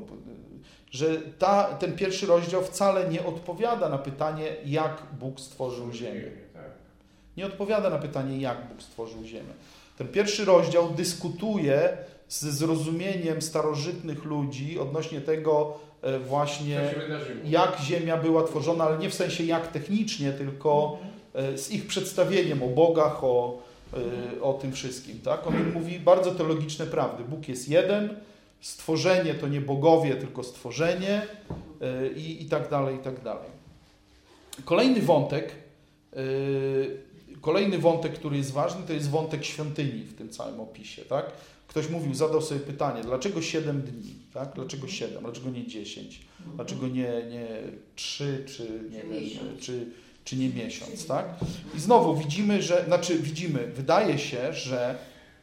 że ten pierwszy rozdział wcale nie odpowiada na pytanie, jak Bóg stworzył Ziemię. Nie odpowiada na pytanie, jak Bóg stworzył Ziemię. Ten pierwszy rozdział dyskutuje ze zrozumieniem starożytnych ludzi odnośnie tego właśnie, jak Ziemia była tworzona, ale nie w sensie jak technicznie, tylko z ich przedstawieniem o bogach, o tym wszystkim. Tak? On im mówi bardzo teologiczne prawdy. Bóg jest jeden, stworzenie to nie bogowie, tylko stworzenie i tak dalej, i tak dalej. Kolejny wątek, który jest ważny, to jest wątek świątyni w tym całym opisie. Tak? Ktoś zadał sobie pytanie, dlaczego 7 dni? Tak? Dlaczego 7? Dlaczego nie 10? Dlaczego nie 3 czy nie miesiąc? Tak? I znowu wydaje się, że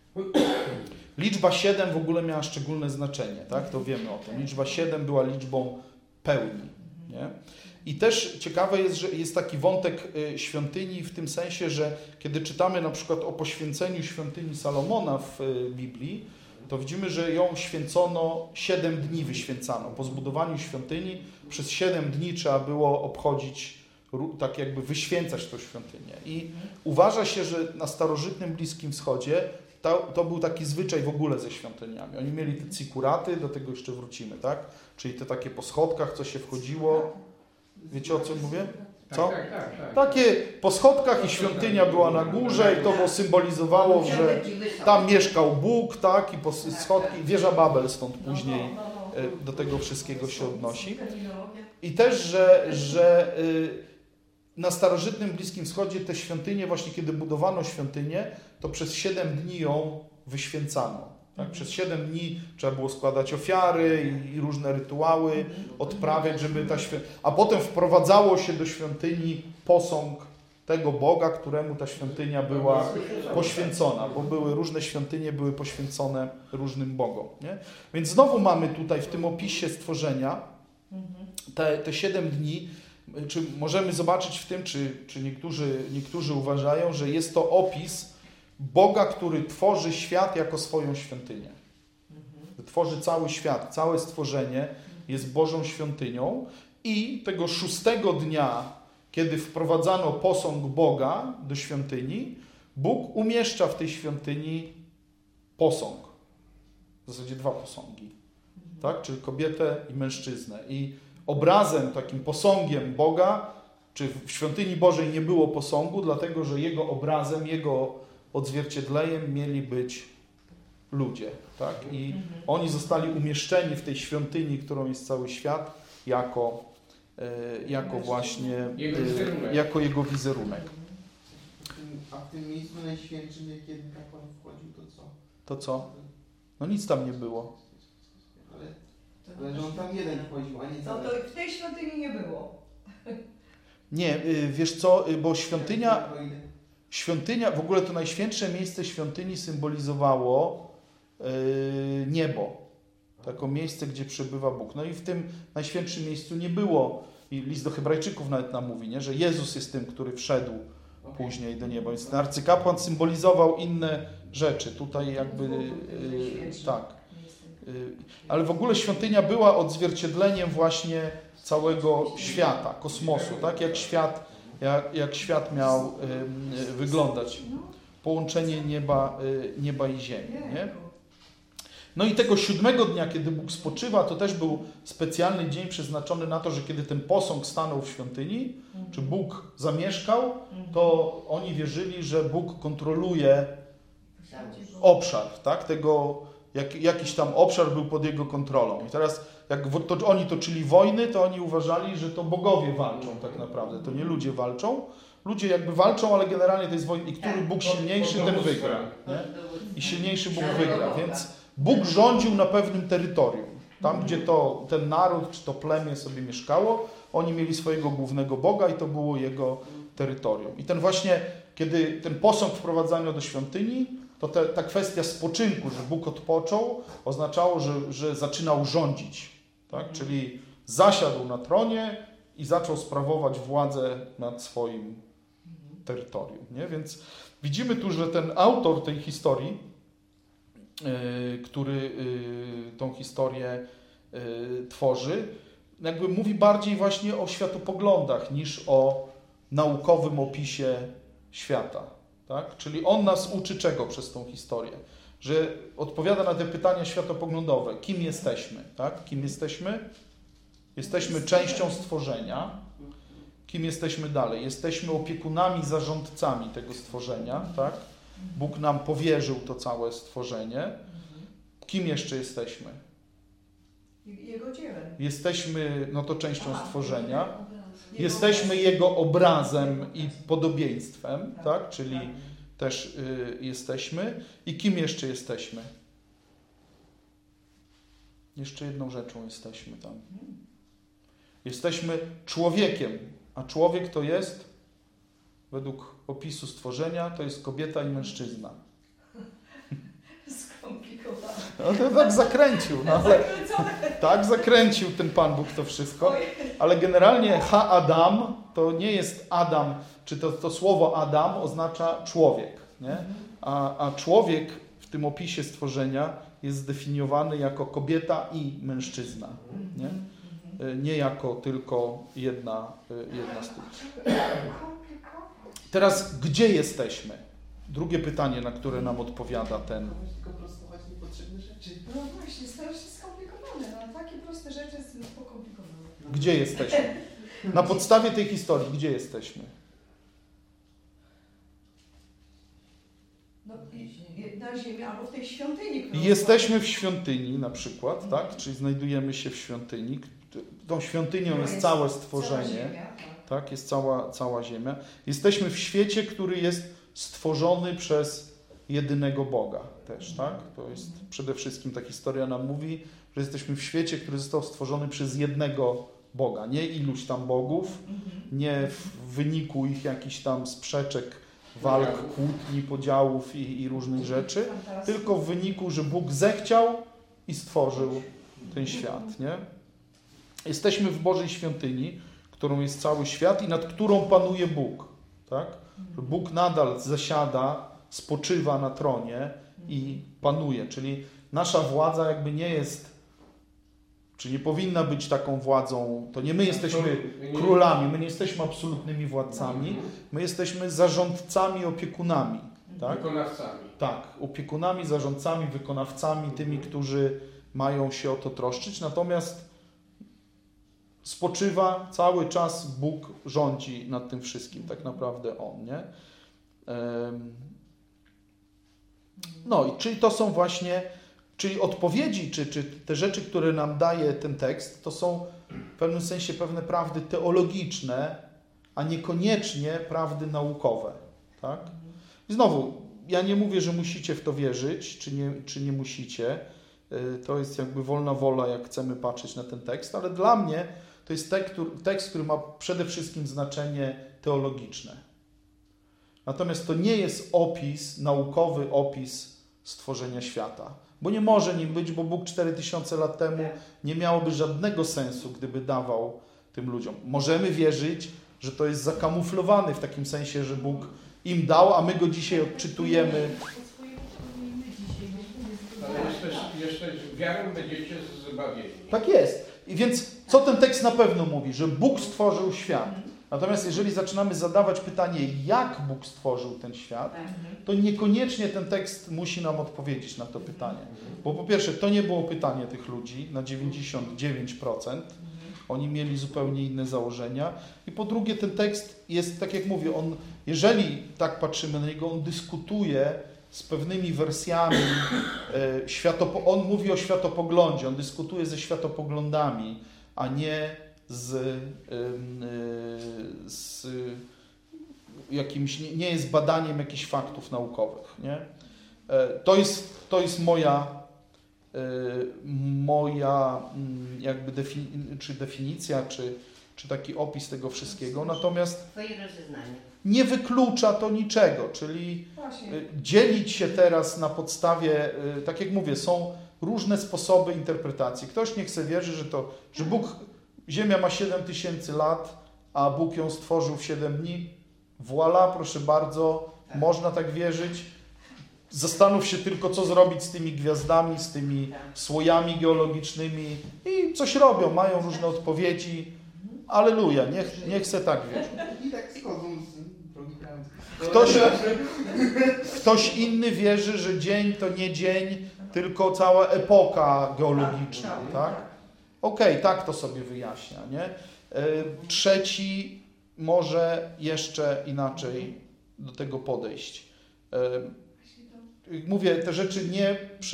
liczba 7 w ogóle miała szczególne znaczenie. Tak? To wiemy o tym. Liczba 7 była liczbą pełni. Nie? I też ciekawe jest, że jest taki wątek świątyni w tym sensie, że kiedy czytamy na przykład o poświęceniu świątyni Salomona w Biblii, to widzimy, że ją święcono 7 dni wyświęcano. Po zbudowaniu świątyni przez 7 dni trzeba było obchodzić, tak jakby wyświęcać tę świątynię. I uważa się, że na starożytnym Bliskim Wschodzie to był taki zwyczaj w ogóle ze świątyniami. Oni mieli te cikuraty, do tego jeszcze wrócimy, tak? Czyli te takie po schodkach, co się wchodziło. Wiecie, o czym mówię? Co? Tak. Takie po schodkach i świątynia była na górze i to symbolizowało, że tam mieszkał Bóg, tak? I po schodki, wieża Babel stąd później do tego wszystkiego się odnosi. I też, że na starożytnym Bliskim Wschodzie te świątynie, właśnie kiedy budowano świątynię, to przez 7 dni ją wyświęcano. Tak? Przez 7 dni trzeba było składać ofiary i różne rytuały, odprawiać, żeby a potem wprowadzało się do świątyni posąg tego Boga, któremu ta świątynia była poświęcona, bo różne świątynie były poświęcone różnym Bogom. Nie? Więc znowu mamy tutaj w tym opisie stworzenia te 7 dni. Czy możemy zobaczyć w tym, czy niektórzy uważają, że jest to opis Boga, który tworzy świat jako swoją świątynię. Tworzy cały świat, całe stworzenie jest Bożą świątynią i tego 6 dnia, kiedy wprowadzano posąg Boga do świątyni, Bóg umieszcza w tej świątyni posąg. W zasadzie 2 posągi. Tak? Czyli kobietę i mężczyznę. I obrazem, takim posągiem Boga, czy w świątyni Bożej nie było posągu, dlatego że jego obrazem, jego odzwierciedleniem mieli być ludzie. Tak? I oni zostali umieszczeni w tej świątyni, którą jest cały świat, jako właśnie jako jego wizerunek. A w tym miejscu najświętszym, jak jeden kapłan wchodził, to co? To co? No nic tam nie było. Ale że on tam jeden wchodził, a nie No cały. to w tej świątyni nie było. Nie, wiesz co, bo świątynia, w ogóle to najświętsze miejsce świątyni symbolizowało niebo. Takie miejsce, gdzie przebywa Bóg. No i w tym najświętszym miejscu nie było, i list do Hebrajczyków nawet nam mówi, nie, że Jezus jest tym, który wszedł później do nieba. Więc ten arcykapłan symbolizował inne rzeczy. Tutaj jakby tak. Ale w ogóle świątynia była odzwierciedleniem właśnie całego świata, kosmosu, tak? Jak świat miał wyglądać. Połączenie nieba i ziemi. Nie? No i tego 7 dnia, kiedy Bóg spoczywa, to też był specjalny dzień przeznaczony na to, że kiedy ten posąg stanął w świątyni, czy Bóg zamieszkał, to oni wierzyli, że Bóg kontroluje obszar, tak? Jakiś tam obszar był pod jego kontrolą. I teraz jak oni toczyli wojny, to oni uważali, że to bogowie walczą tak naprawdę. To nie ludzie walczą. Ludzie jakby walczą, ale generalnie to jest wojna. I który Bóg silniejszy, ten wygra. Nie? I silniejszy Bóg wygra. Więc Bóg rządził na pewnym terytorium. Tam, gdzie ten naród, czy to plemię sobie mieszkało, oni mieli swojego głównego Boga i to było jego terytorium. I ten właśnie, kiedy ten posąg wprowadzano do świątyni, to ta kwestia spoczynku, że Bóg odpoczął, oznaczało, że zaczynał rządzić. Tak? Czyli zasiadł na tronie i zaczął sprawować władzę nad swoim terytorium. Nie? Więc widzimy tu, że ten autor tej historii, który tą historię tworzy, jakby mówi bardziej właśnie o światopoglądach niż o naukowym opisie świata. Tak? Czyli on nas uczy czego przez tą historię? Że odpowiada na te pytania światopoglądowe. Kim jesteśmy? Tak? Kim jesteśmy? Jesteśmy częścią stworzenia. Kim jesteśmy dalej? Jesteśmy opiekunami, zarządcami tego stworzenia. Tak? Bóg nam powierzył to całe stworzenie. Kim jeszcze jesteśmy? Jego dziełem. Jesteśmy, no to częścią stworzenia. Jego Jesteśmy Jego obrazem i podobieństwem, tak? Czyli też jesteśmy. I kim jeszcze jesteśmy? Jeszcze jedną rzeczą jesteśmy tam. Jesteśmy człowiekiem, a człowiek to jest, według opisu stworzenia, to jest kobieta i mężczyzna. Skomplikowane. No to tak zakręcił, no ale tak zakręcił ten Pan Bóg to wszystko. Ale generalnie Ha-Adam to nie jest Adam, czy to słowo Adam oznacza człowiek, nie? A człowiek w tym opisie stworzenia jest zdefiniowany jako kobieta i mężczyzna, nie? Nie jako tylko jedna z tych. Teraz, gdzie jesteśmy? Drugie pytanie, na które nam odpowiada ten. Tylko prostować niepotrzebne rzeczy. No właśnie, stało się skomplikowane. No, takie proste rzeczy są pokomplikowane. Gdzie jesteśmy? Na podstawie tej historii, gdzie jesteśmy? No, na ziemi albo w tej świątyni. którą Jesteśmy w świątyni na przykład, tak? Czyli znajdujemy się w świątyni. Tą świątynią jest całe cała stworzenie, ziemia, tak? Jest cała ziemia. Jesteśmy w świecie, który jest stworzony przez jedynego Boga też, tak? To jest przede wszystkim ta historia nam mówi, że jesteśmy w świecie, który został stworzony przez jednego Boga, nie iluś tam bogów, nie w wyniku ich jakichś tam sprzeczek, walk, kłótni, podziałów i różnych rzeczy, tylko w wyniku, że Bóg zechciał i stworzył ten świat, nie? Jesteśmy w Bożej świątyni, którą jest cały świat i nad którą panuje Bóg, tak? Że Bóg nadal zasiada, spoczywa na tronie i panuje, czyli nasza władza jakby nie jest, czy nie powinna być taką władzą, to nie my jesteśmy królami, my nie jesteśmy absolutnymi władcami, my jesteśmy zarządcami, opiekunami, tak? Wykonawcami. Tak, opiekunami, zarządcami, wykonawcami, tymi, którzy mają się o to troszczyć, natomiast spoczywa cały czas, Bóg rządzi nad tym wszystkim, tak naprawdę On, nie? No i czyli to są właśnie, czyli odpowiedzi, czy te rzeczy, które nam daje ten tekst, to są w pewnym sensie pewne prawdy teologiczne, a niekoniecznie prawdy naukowe, tak? I znowu, ja nie mówię, że musicie w to wierzyć, czy nie musicie, to jest jakby wolna wola, jak chcemy patrzeć na ten tekst, ale dla mnie to jest tekst, który ma przede wszystkim znaczenie teologiczne. Natomiast to nie jest naukowy opis stworzenia świata. Bo nie może nim być, bo Bóg 4000 lat temu nie miałoby żadnego sensu, gdyby dawał tym ludziom. Możemy wierzyć, że to jest zakamuflowane w takim sensie, że Bóg im dał, a my go dzisiaj odczytujemy. Ale jeszcze wiarą będziecie zbawieni. Tak jest. I więc co ten tekst na pewno mówi? Że Bóg stworzył świat. Natomiast jeżeli zaczynamy zadawać pytanie, jak Bóg stworzył ten świat, to niekoniecznie ten tekst musi nam odpowiedzieć na to pytanie. Bo po pierwsze, to nie było pytanie tych ludzi na 99%. Oni mieli zupełnie inne założenia. I po drugie, ten tekst jest, tak jak mówię, jeżeli tak patrzymy na niego, on dyskutuje z pewnymi wersjami, on mówi o światopoglądzie, on dyskutuje ze światopoglądami, a nie z jakimś, nie jest badaniem jakichś faktów naukowych, nie? To jest moja jakby definicja, czy taki opis tego wszystkiego, natomiast Twoje rozeznanie. nie wyklucza to niczego, czyli dzielić się teraz na podstawie, tak jak mówię, są różne sposoby interpretacji. Ktoś nie chce wierzyć, że Ziemia ma 7000 lat, a Bóg ją stworzył w 7 dni. Voilà, proszę bardzo, można tak wierzyć. Zastanów się tylko, co zrobić z tymi gwiazdami, z tymi słojami geologicznymi i coś robią, mają różne odpowiedzi. Alleluja, niech se tak wierzą. I tak schodzą z drogi prawdy. Ktoś inny wierzy, że dzień to nie dzień, tylko cała epoka geologiczna, tak? Okej, tak to sobie wyjaśnia, nie? Trzeci może jeszcze inaczej do tego podejść. mówię te rzeczy nie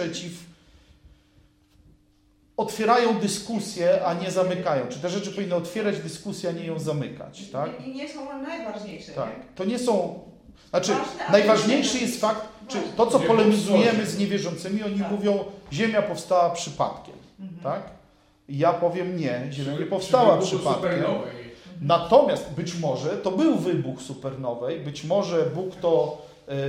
otwierają dyskusję, a nie zamykają. Czy te rzeczy powinny otwierać dyskusję, a nie ją zamykać, tak? I nie są najważniejsze. Tak. Nie? To nie są... Znaczy, Ważne, ale najważniejszy nie jest fakt, czy ważne. to, co Nie polemizujemy powstanie. z niewierzącymi, oni Tak. mówią, Ziemia powstała przypadkiem, Mhm. tak? I ja powiem nie, Ziemia nie powstała Przy wybuchu przypadkiem. supernowej. Natomiast być może to był wybuch supernowej, być może Bóg to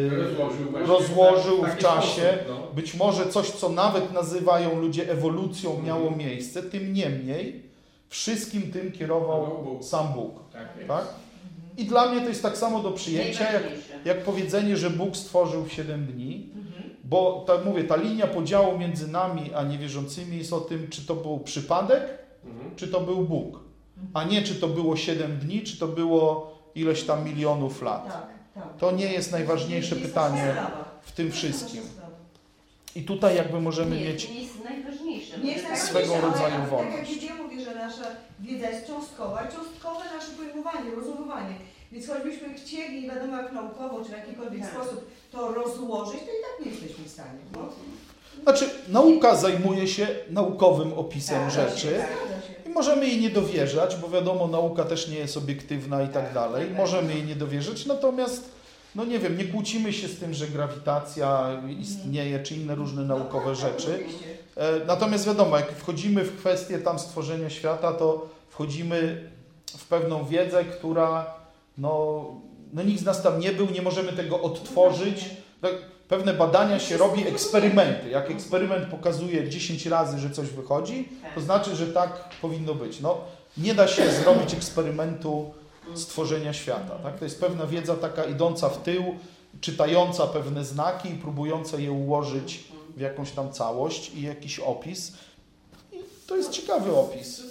rozłożył w taki czasie, sposób, no. być może coś, co nawet nazywają ludzie ewolucją, miało miejsce, tym niemniej wszystkim tym kierował Bóg. sam Bóg. Tak jest. Tak? I dla mnie to jest tak samo do przyjęcia, jak powiedzenie, że Bóg stworzył w 7 dni, bo tak mówię, ta linia podziału między nami a niewierzącymi jest o tym, czy to był przypadek, czy to był Bóg, a nie czy to było 7 dni, czy to było ileś tam milionów lat. Tak, tak. To nie jest najważniejsze Nie jest pytanie nasza sprawa. w tym Nie jest wszystkim. nasza sprawa. I tutaj jakby możemy Nie, mieć... to nie jest najważniejsze. Nie jest Bo tak- swego najważniejsze, rodzaju ale wolność. Tak jak ja mówię, że nasza wiedza jest cząstkowa i cząstkowe nasze pojmowanie, rozumowanie. Więc choćbyśmy chcieli, nie wiadomo jak naukowo, czy w jakikolwiek Tak. sposób to rozłożyć, to i tak nie jesteśmy w stanie. No. Znaczy, nauka zajmuje się naukowym opisem Tak, rzeczy. Zgadza się. I możemy jej nie dowierzać, bo wiadomo, nauka też nie jest obiektywna i tak dalej. Możemy jej nie dowierzyć, natomiast, no nie wiem, nie kłócimy się z tym, że grawitacja istnieje, czy inne różne naukowe rzeczy. Oczywiście. Natomiast wiadomo, jak wchodzimy w kwestię tam stworzenia świata, to wchodzimy w pewną wiedzę, która, no nikt z nas tam nie był, nie możemy tego odtworzyć. Tak, pewne badania się robi, eksperymenty. Jak eksperyment pokazuje 10 razy, że coś wychodzi, to znaczy, że tak powinno być. No, nie da się zrobić eksperymentu stworzenia świata. Tak? To jest pewna wiedza taka idąca w tył, czytająca pewne znaki i próbująca je ułożyć w jakąś tam całość i jakiś opis. I to jest ciekawy opis.